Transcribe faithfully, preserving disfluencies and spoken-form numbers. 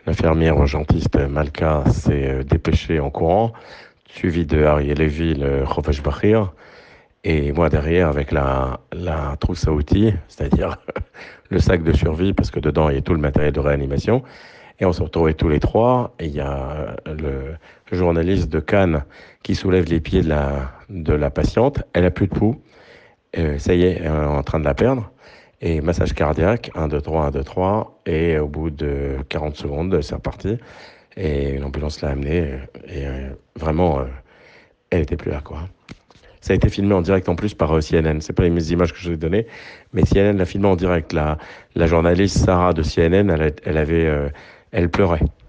L'infirmière urgentiste Malka s'est euh, dépêchée en courant, suivie de Ariel Levy, le Khofash Bahir, et moi derrière avec la, la trousse à outils, c'est-à-dire le sac de survie, parce que dedans il y a tout le matériel de réanimation. Et on se retrouvait tous les trois, et il y a le journaliste de Cannes qui soulève les pieds de la, de la patiente. Elle a plus de pouls. Euh, ça y est, elle est en train de la perdre. Et massage cardiaque, un, deux, trois, un, deux, trois. Et au bout de quarante secondes, c'est reparti. Et l'ambulance l'a amenée. Et euh, vraiment, euh, elle était plus là, quoi. Ça a été filmé en direct en plus par euh, C N N. C'est pas les mêmes images que je vous ai données, mais C N N l'a filmé en direct. La, la journaliste Sarah de C N N, elle, a- elle avait, euh, elle pleurait.